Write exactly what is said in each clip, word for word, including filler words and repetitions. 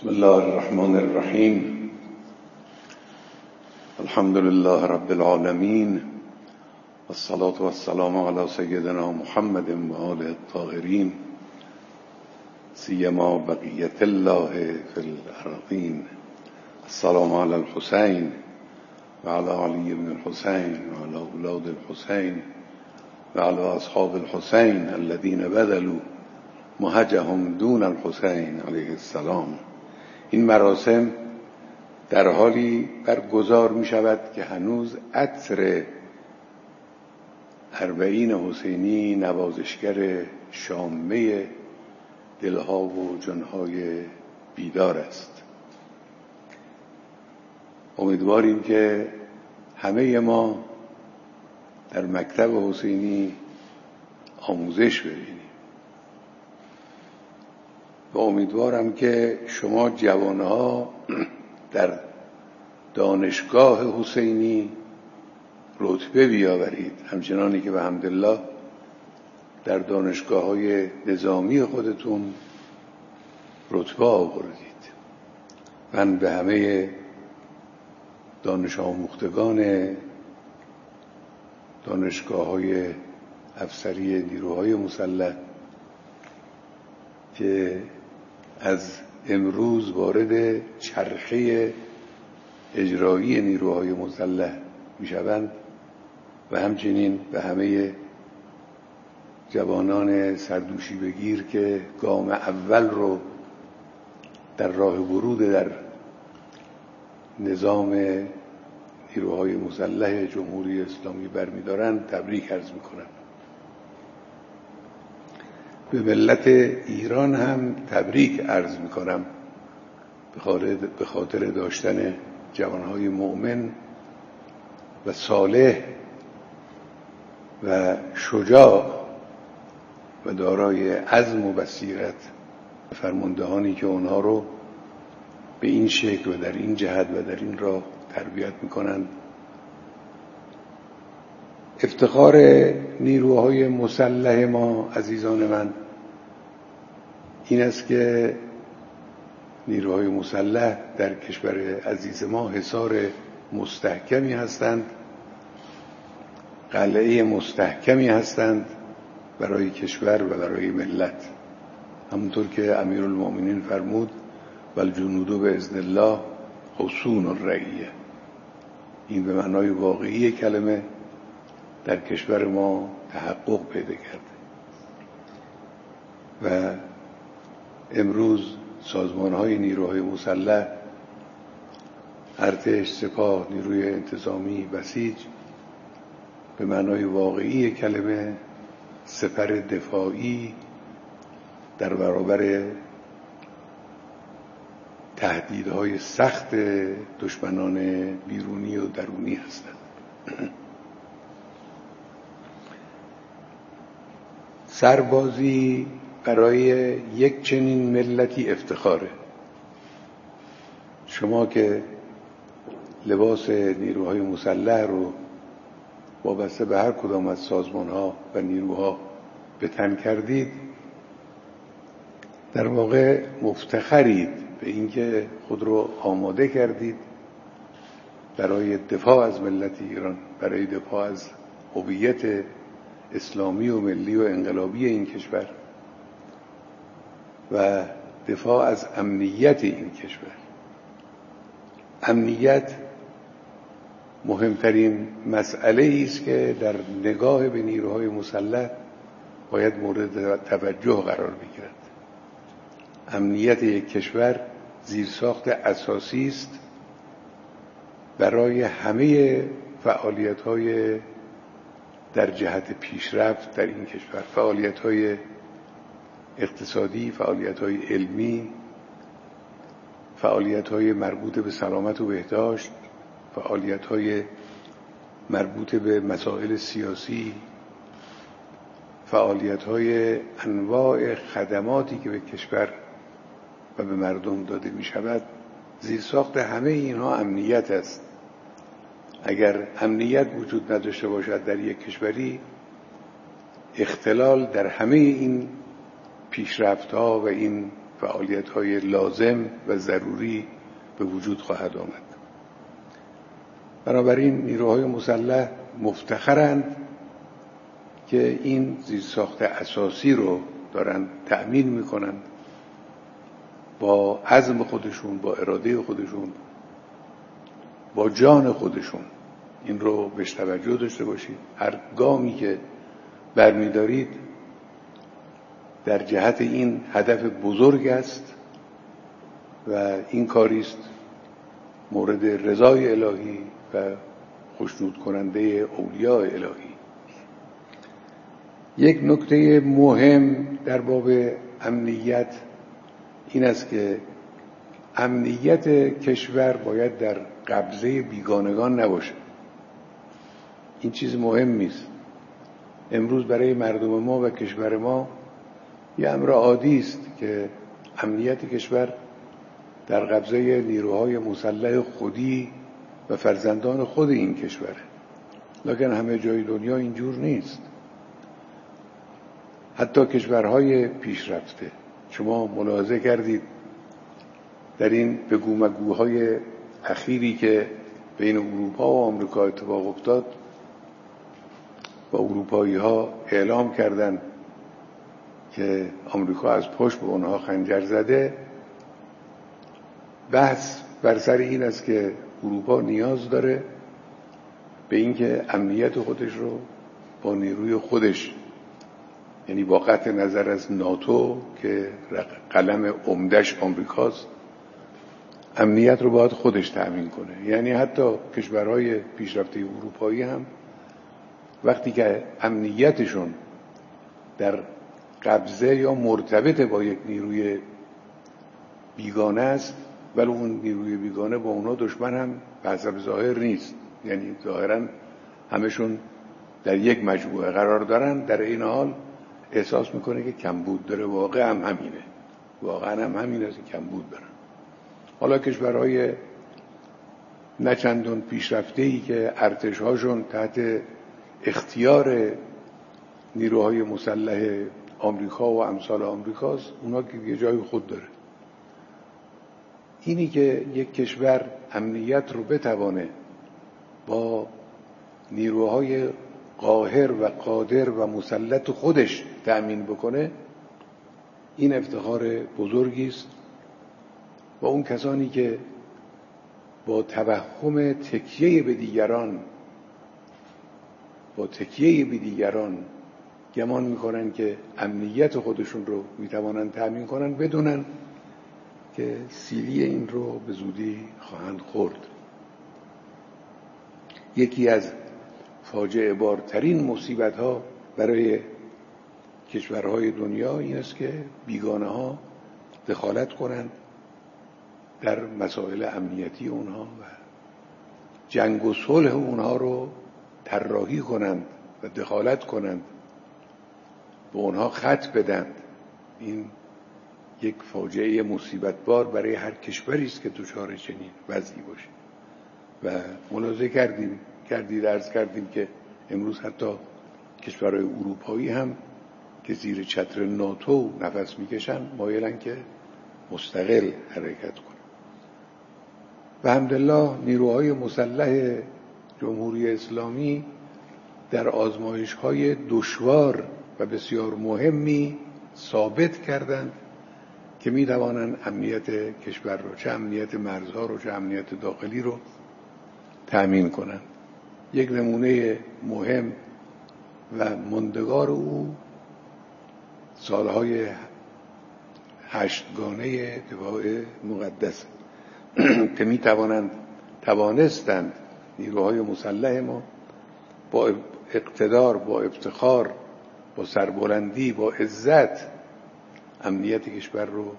بسم الله الرحمن الرحیم. الحمد لله رب العالمین، والصلاة والسلام على سیدنا محمد و آله الطاهرین، سیما بقیة الله فی الارضین. السلام علی الحسین و علی علی بن الحسین و علی اولاد الحسین و علی اصحاب الحسین الذین بذلوا مهجهم دون الحسین علیه السلام. این مراسم در حالی برگزار می شود که هنوز عطر اربعین حسینی نوازشگر شامه دلها و جانهای بیدار است. امیدواریم که همه ما در مکتب حسینی آموزش ببینیم و امیدوارم که شما جوانها در دانشگاه حسینی رتبه بیاورید، همچنانی که به حمدالله در دانشگاه های نظامی خودتون رتبه آوردید. من به همه دانش آموختگان دانشگاه های افسری نیروهای مسلح که از امروز وارد چرخه اجرایی نیروهای مسلح میشوند و همچنین به همه جوانان سردوشی بگیر که گام اول رو در راه ورود در نظام نیروهای مسلح جمهوری اسلامی برمیدارند تبریک عرض میکنم. به ملت ایران هم تبریک عرض میکنم به خاطر داشتن جوانهای مؤمن و صالح و شجاع و دارای عزم و بصیرت، فرماندهانی که اونها رو به این شکل و در این جهت و در این راه تربیت میکنند. افتخار نیروهای مسلح ما عزیزان من این است که نیروهای مسلح در کشور عزیز ما حصار مستحکمی هستند، قلعه مستحکمی هستند برای کشور و برای ملت. همونطور که امیرالمؤمنین فرمود والجنود باذن الله حصون الرعیه. این به معنای واقعی کلمه در کشور ما تحقق پیدا کرده و امروز سازمان‌های نیروهای مسلح، ارتش، سپاه، نیروی انتظامی، بسیج، به معنای واقعی کلمه سپر دفاعی در برابر تهدیدهای سخت دشمنان بیرونی و درونی هستند. سربازی برای یک چنین ملتی افتخاره. شما که لباس نیروهای مسلح رو وابسته به هر کدام از سازمان‌ها و نیروها به تن کردید، در واقع مفتخرید به اینکه خود رو آماده کردید برای دفاع از ملت ایران، برای دفاع از هویت اسلامی و ملی و انقلابی این کشور و دفاع از امنیت این کشور. امنیت مهمترین مسئله است که در نگاه به نیروهای مسلح باید مورد توجه قرار بگیرد. امنیت یک کشور زیرساخت اساسی است برای همه فعالیت‌های در جهت پیشرفت در این کشور، فعالیت‌های اقتصادی، فعالیت‌های علمی، فعالیت‌های مربوط به سلامت و بهداشت، فعالیت‌های مربوط به مسائل سیاسی، فعالیت‌های انواع خدماتی که به کشور و به مردم داده می‌شود. زیرساخت همه اینها امنیت است. اگر امنیت وجود نداشته باشد در یک کشوری، اختلال در همه این پیشرفت‌ها و این فعالیت‌های لازم و ضروری به وجود خواهد آمد. بنابراین نیروهای مسلح مفتخرند که این زیرساخت اساسی رو دارن تأمین میکنن، با عزم خودشون، با اراده خودشون، با جان خودشون. این رو بهش توجه داشته باشید. هر گامی که برمیدارید در جهت این هدف بزرگ است و این کاریست مورد رضای الهی و خوشنود کننده اولیاء الهی. یک نکته مهم در باب امنیت این است که امنیت کشور باید در قبضه بیگانگان نباشه. این چیز مهمی است. امروز برای مردم ما و کشور ما یه امر عادی است که امنیت کشور در قبضه نیروهای مسلح خودی و فرزندان خود این کشوره. لکن همه جای دنیا اینجور نیست. حتی کشورهای پیشرفته، شما ملاحظه کردید در این بگو مگوهای اخیری که بین اروپا و آمریکا اتفاق افتاد و اروپایی ها اعلام کردند که آمریکا از پشت به اونها خنجر زده، بحث بر سر این است که اروپا نیاز داره به اینکه امنیت خودش رو با نیروی خودش، یعنی با قطع نظر از ناتو که قلم عمدش آمریکاست، امنیت رو باید خودش تأمین کنه. یعنی حتی کشورهای پیشرفته اروپایی هم وقتی که امنیتشون در قبضه یا مرتبط با یک نیروی بیگانه است، ولی اون نیروی بیگانه با اونا دشمن هم به حسب ظاهر نیست، یعنی ظاهرا همشون در یک مجموعه قرار دارن، در این حال احساس میکنه که کمبود داره. واقع هم همینه، واقعا هم همینه که کمبود دارن. حالا کشورهای نچندان پیشرفته‌ای که ارتش‌هاشون تحت اختیار نیروهای مسلح آمریکا و امثال آمریکاست، اونا که یه جای خود داره. اینی که یک کشور امنیت رو بتوانه با نیروهای قاهر و قادر و مسلط خودش تأمین بکنه، این افتخار بزرگی است. و اون کسانی که با توهم تکیه به دیگران با تکیه به دیگران گمان میکنن که امنیت خودشون رو میتوانن تأمین کنن، بدونن که سیلی این رو به زودی خواهند خورد. یکی از فاجعه بارترین مصیبت ها برای کشورهای دنیا این است که بیگانه ها دخالت کنند در مسائل امنیتی اونها و جنگ و صلح اونها رو طراحی کنند و دخالت کنند، به اونها خط بدند. این یک فاجعه مصیبت بار برای هر کشوری است که دچار چنین وضعی باشه. و ملاحظه کردیم کردید عرض کردیم که امروز حتی کشورهای اروپایی هم که زیر چتر ناتو نفس میکشن مایلن که مستقل حرکت کنن. و الحمدلله نیروهای مسلح جمهوری اسلامی در آزمایش‌های دشوار و بسیار مهمی ثابت کردند که می‌توانند امنیت کشور رو، چه امنیت مرزها رو چه امنیت داخلی رو تأمین کنند. یک نمونه مهم و ماندگار او سالهای هشتگانه دفاع مقدس که می توانند توانستند نیروهای مسلح ما با اقتدار، با افتخار، با سربلندی، با عزت امنیت کشور رو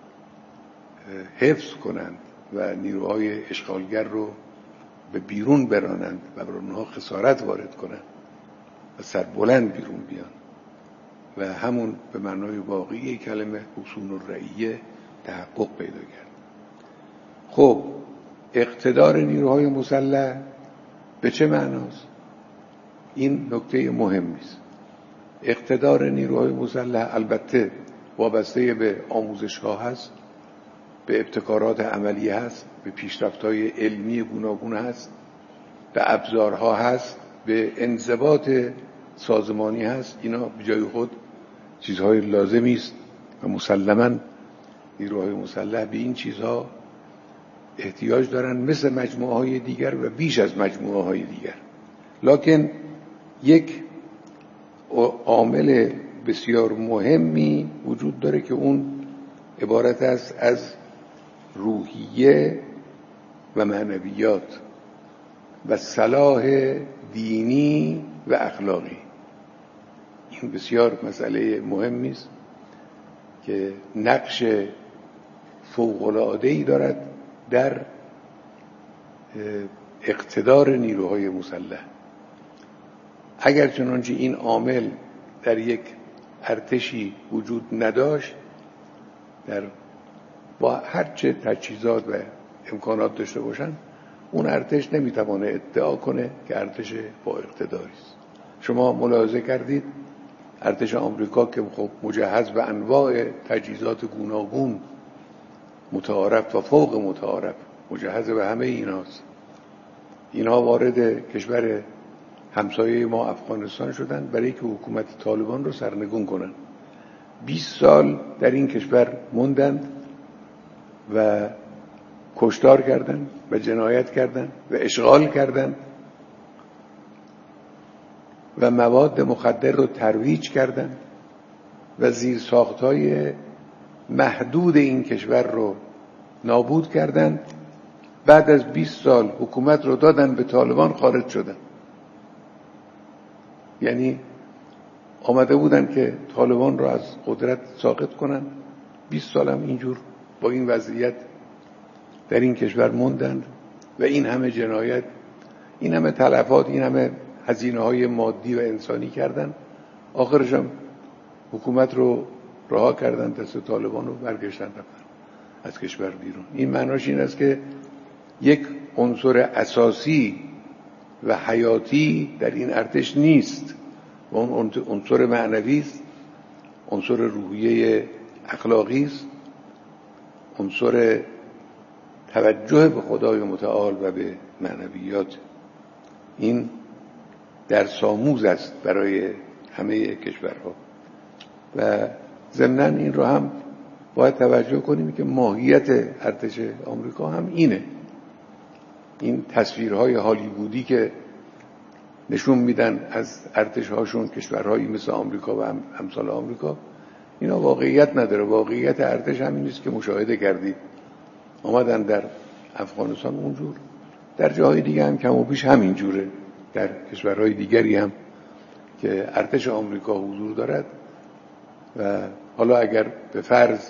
حفظ کنند و نیروهای اشغالگر رو به بیرون برانند و بر اونها خسارت وارد کنند و سربلند بیرون بیان و همون به معنای واقعی کلمه حصون الرعیه تحقق پیدا کرد. خب اقتدار نیروهای مسلح به چه معناست؟ این نکته مهمی است. اقتدار نیروهای مسلح البته وابسته به آموزش‌ها هست، به ابتکارات عملی هست، به پیشرفت‌های علمی گوناگون هست، به ابزارها هست، به انضباط سازمانی هست. اینا به جای خود چیزهای لازمی است و مسلماً نیروهای مسلح به این چیزها احتیاج دارن، مثل مجموعه های دیگر و بیش از مجموعه های دیگر. لکن یک عامل بسیار مهمی وجود داره که اون عبارت است از روحیه و معنویات و صلاح دینی و اخلاقی. این بسیار مسئله مهمی است که نقش فوق‌العاده‌ای دارد در اقتدار نیروهای مسلح. اگر چنانچه این عامل در یک ارتشی وجود نداشت، در با هر چه تجهیزات و امکانات داشته باشن، اون ارتش نمیتوانه ادعا کنه که ارتش با اقتداری است. شما ملاحظه کردید ارتش آمریکا که خب مجهز به انواع تجهیزات گوناگون متعارف و فوق متعارف، مجهز به همه ایناست، اینها وارد کشور همسایه ما افغانستان شدن برای که حکومت طالبان رو سرنگون کنن. بیست سال در این کشور موندند و کشتار کردند و جنایت کردند و اشغال کردند و مواد مخدر رو ترویج کردند و زیرساخت‌های محدود این کشور رو نابود کردند. بعد از بیست سال حکومت رو دادن به طالبان، خارج شدن. یعنی آمده بودن که طالبان رو از قدرت ساقط کنن، بیست سال هم اینجور با این وضعیت در این کشور موندند و این همه جنایت، این همه تلفات، این همه هزینه های مادی و انسانی کردن. آخرش هم حکومت رو رها کردن، دست طالبان رو برگشتن رفتن از کشور بیرون. این معناش این است که یک عنصر اساسی و حیاتی در این ارتش نیست و اون عنصر معنوی است، عنصر روحیه اخلاقی است، عنصر توجه به خدای متعال و به معنویات. این درس آموز است برای همه کشورها و ضمناً این رو هم باید توجه کنیم که ماهیت ارتش آمریکا هم اینه. این تصویرهای هالیوودی که نشون میدن از ارتش‌هاشون کشورهایی مثل آمریکا و امثال آمریکا، اینا واقعیت نداره. واقعیت ارتش همین است که مشاهده کردید. آمدن در افغانستان اونجور، در جاهای دیگه هم کم و بیش همین جوره، در کشورهای دیگری هم که ارتش آمریکا حضور دارد. و حالا اگر به فرض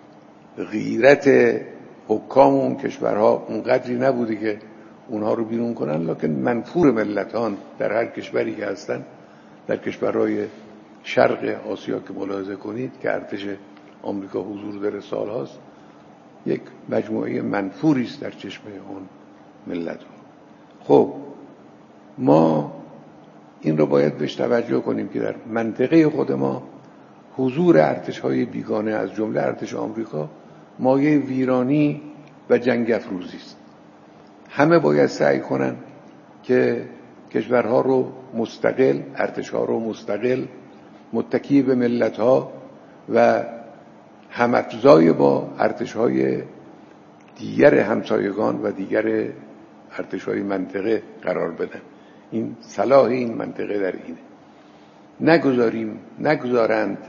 غیرت حکام اون کشورها اونقدری نبوده که اونها رو بیرون کنن، لکن منفور ملتان در هر کشوری که هستن، در کشورهای شرق آسیا که ملاحظه کنید که ارتش آمریکا حضور داره سالهاست، یک مجموعه منفوری است در چشم اون ملت ها. خب ما این رو باید بهش توجه کنیم که در منطقه خود ما حضور ارتش‌های بیگانه از جمله ارتش آمریکا مایه ویرانی و جنگ افروزی است. همه باید سعی کنن که کشورها رو مستقل، ارتش‌ها رو مستقل، متکی به ملت‌ها و هم‌افزای با ارتش‌های دیگر همسایگان و دیگر ارتش‌های منطقه قرار بدن. این صلاح این منطقه در اینه. نگذاریم نگذارند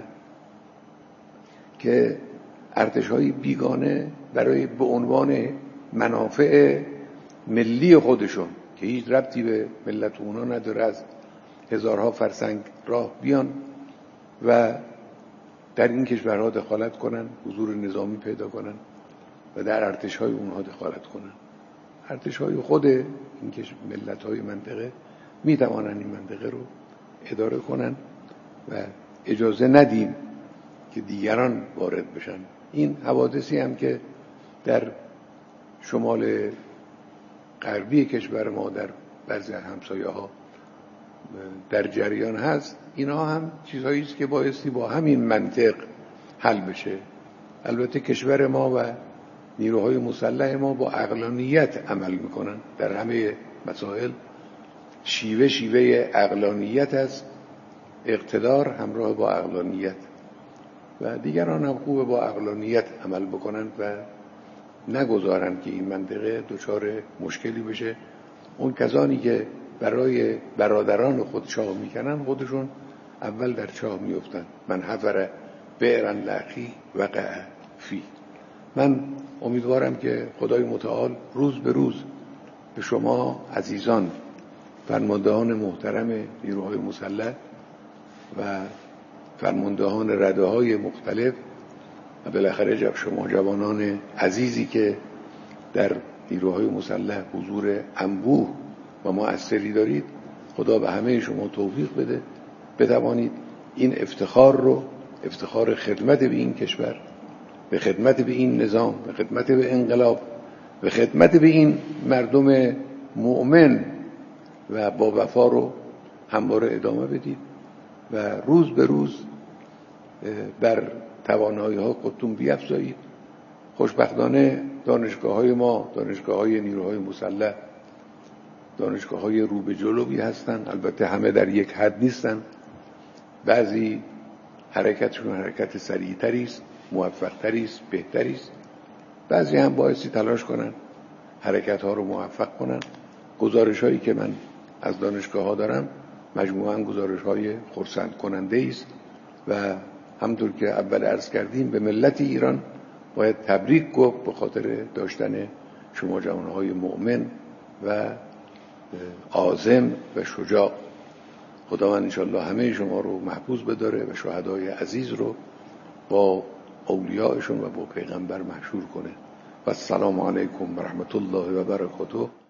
که ارتش‌های بیگانه برای به عنوان منافع ملی خودشون که هیچ ربطی به ملت اونا نداره، از هزارها فرسنگ راه بیان و در این کشورها دخالت کنن، حضور نظامی پیدا کنن و در ارتش‌های اونها دخالت کنن. ارتش‌های خود این ملت‌های منطقه می‌توانن این منطقه رو اداره کنن و اجازه ندیم که دیگران وارد بشن. این حوادثی هم که در شمال غربی کشور ما در بعضی همسایه‌ها در جریان هست، اینا هم چیزهایی است که بایستی با همین منطق حل بشه. البته کشور ما و نیروهای مسلح ما با عقلانیت عمل میکنن در همه مسائل. شیوه شیوه عقلانیت است، اقتدار همراه با عقلانیت، و دیگران هم خوبه با عقلانیت عمل بکنن و نگذارن که این منطقه دچار مشکلی بشه. اون کسانی که برای برادران خود چاه میکنن خودشون اول در چاه میفتن. من حفر بئرا لاخی وقع فی. من امیدوارم که خدای متعال روز به روز به شما عزیزان، فرماندهان محترم نیروهای مسلح و فرماندهان رده‌های مختلف و بالاخره شما جوانان عزیزی که در نیروهای مسلح حضور انبوه و مؤثری دارید، خدا به همه شما توفیق بده بتوانید این افتخار رو، افتخار خدمت به این کشور، به خدمت به این نظام، به خدمت به انقلاب، به خدمت به این مردم مؤمن و با وفا رو همواره ادامه بدید و روز به روز بر توانایی ها خودتون بیفزایید. خوشبختانه دانشگاه های ما، دانشگاه های نیروهای مسلح، دانشگاه های رو به جلوی هستن. البته همه در یک حد نیستن، بعضی حرکتشون حرکت سریعتری است، موفقتری است، بهتری است، بعضی هم بایستی تلاش کنن حرکت ها رو موفق کنن. گزارش هایی که من از دانشگاه ها دارم مجموعاً گزارش های خرسند کننده است و همطور که اول عرض کردیم به ملت ایران باید تبریک گفت به خاطر داشتن شما جوانهای مؤمن و عازم و شجاع. خداوند انشاءالله همه شما رو محفوظ بداره و شهدای عزیز رو با اولیاءشون و با پیغمبر محشور کنه. و السلام علیکم و رحمت الله و برکاته.